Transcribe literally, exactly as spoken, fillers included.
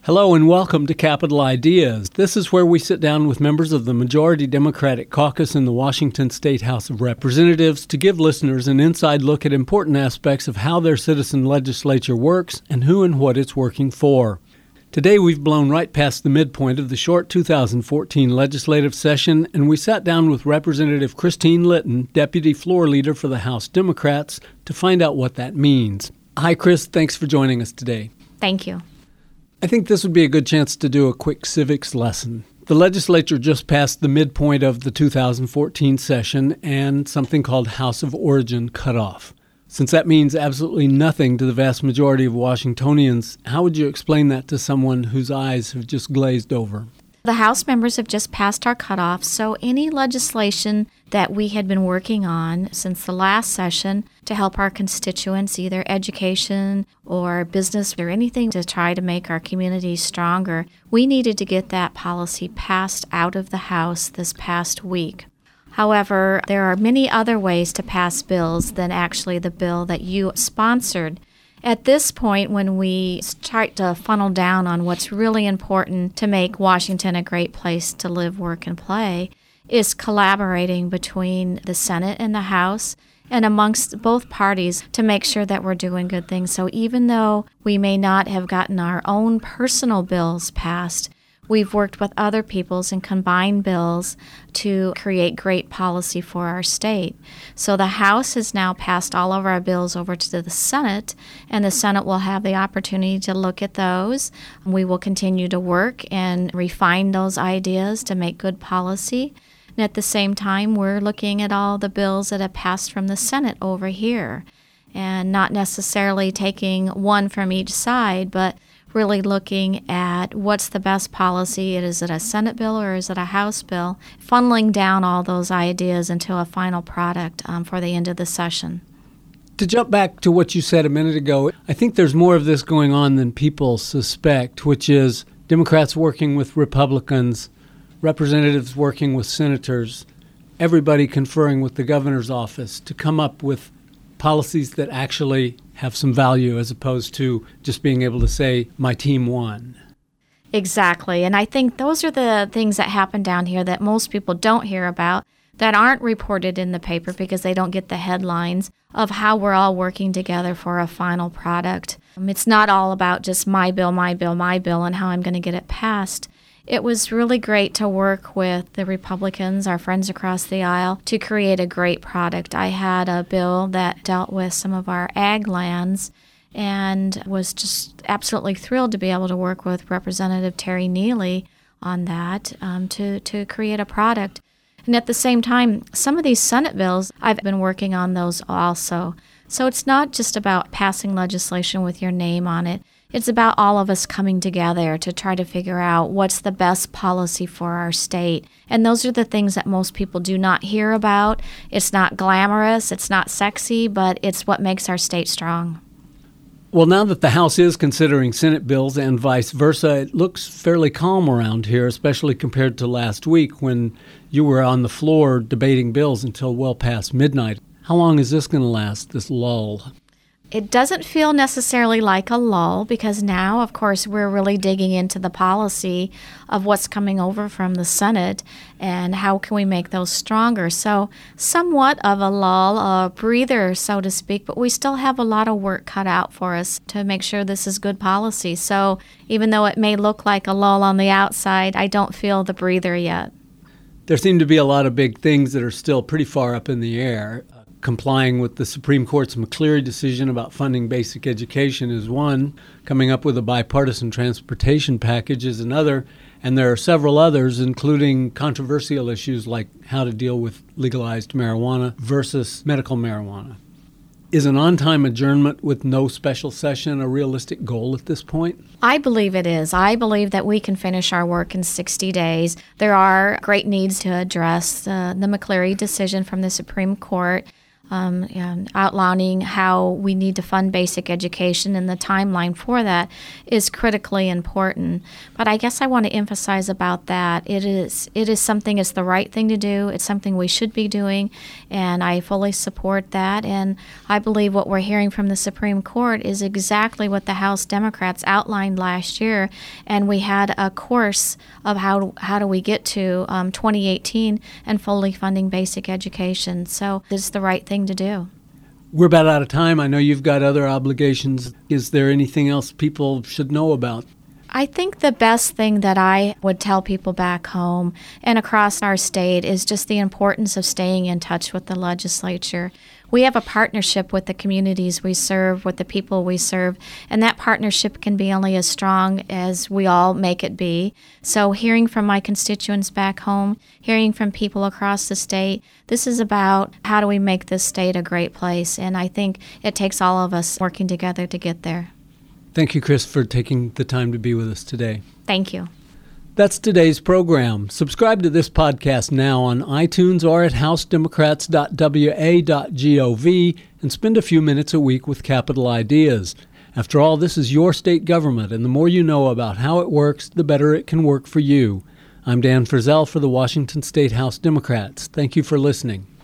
Hello and welcome to Capital Ideas. This is where we sit down with members of the majority Democratic caucus in the Washington State House of Representatives to give listeners an inside look at important aspects of how their citizen legislature works and who and what it's working for. Today we've blown right past the midpoint of the short two thousand fourteen legislative session, and we sat down with Representative Christine Litton, Deputy Floor Leader for the House Democrats, to find out what that means. Hi, Chris. Thanks for joining us today. Thank you. I think this would be a good chance to do a quick civics lesson. The legislature just passed the midpoint of the two thousand fourteen session and something called House of Origin cutoff. Since that means absolutely nothing to the vast majority of Washingtonians, how would you explain that to someone whose eyes have just glazed over? The House members have just passed our cutoff, so any legislation that we had been working on since the last session to help our constituents, either education or business or anything to try to make our communities stronger, we needed to get that policy passed out of the House this past week. However, there are many other ways to pass bills than actually the bill that you sponsored. At this point, when we start to funnel down on what's really important to make Washington a great place to live, work, and play, is collaborating between the Senate and the House and amongst both parties to make sure that we're doing good things. So even though we may not have gotten our own personal bills passed, we've worked with other people's and combined bills to create great policy for our state. So the House has now passed all of our bills over to the Senate, and the Senate will have the opportunity to look at those. We will continue to work and refine those ideas to make good policy. And at the same time, we're looking at all the bills that have passed from the Senate over here, and not necessarily taking one from each side, but really looking at what's the best policy. Is it a Senate bill or is it a House bill? Funneling down all those ideas into a final product um, for the end of the session. To jump back to what you said a minute ago, I think there's more of this going on than people suspect, which is Democrats working with Republicans, representatives working with senators, everybody conferring with the governor's office to come up with policies that actually have some value as opposed to just being able to say, my team won. Exactly. And I think those are the things that happen down here that most people don't hear about, that aren't reported in the paper because they don't get the headlines of how we're all working together for a final product. Um, it's not all about just my bill, my bill, my bill, and how I'm going to get it passed. It was really great to work with the Republicans, our friends across the aisle, to create a great product. I had a bill that dealt with some of our ag lands and was just absolutely thrilled to be able to work with Representative Terry Neely on that um, to, to create a product. And at the same time, some of these Senate bills, I've been working on those also. So it's not just about passing legislation with your name on it. It's about all of us coming together to try to figure out what's the best policy for our state. And those are the things that most people do not hear about. It's not glamorous, it's not sexy, but it's what makes our state strong. Well, now that the House is considering Senate bills and vice versa, it looks fairly calm around here, especially compared to last week when you were on the floor debating bills until well past midnight. How long is this going to last, this lull? It doesn't feel necessarily like a lull because now, of course, we're really digging into the policy of what's coming over from the Senate and how can we make those stronger. So somewhat of a lull, a breather, so to speak, but we still have a lot of work cut out for us to make sure this is good policy. So even though it may look like a lull on the outside, I don't feel the breather yet. There seem to be a lot of big things that are still pretty far up in the air. Complying with the Supreme Court's McCleary decision about funding basic education is one. Coming up with a bipartisan transportation package is another. And there are several others, including controversial issues like how to deal with legalized marijuana versus medical marijuana. Is an on-time adjournment with no special session a realistic goal at this point? I believe it is. I believe that we can finish our work in sixty days. There are great needs to address uh, the McCleary decision from the Supreme Court. um, and outlining how we need to fund basic education, and the timeline for that is critically important. But I guess I want to emphasize about that. It is it is something, it's the right thing to do. It's something we should be doing, and I fully support that. And I believe what we're hearing from the Supreme Court is exactly what the House Democrats outlined last year, and we had a course of how how do we get to um, twenty eighteen and fully funding basic education. So it's the right thing to do. We're about out of time. I know you've got other obligations. Is there anything else people should know about? I think the best thing that I would tell people back home and across our state is just the importance of staying in touch with the legislature. We have a partnership with the communities we serve, with the people we serve, and that partnership can be only as strong as we all make it be. So hearing from my constituents back home, hearing from people across the state, this is about how do we make this state a great place, and I think it takes all of us working together to get there. Thank you, Chris, for taking the time to be with us today. Thank you. That's today's program. Subscribe to this podcast now on iTunes or at house democrats dot w a dot gov and spend a few minutes a week with Capital Ideas. After all, this is your state government, and the more you know about how it works, the better it can work for you. I'm Dan Frizzell for the Washington State House Democrats. Thank you for listening.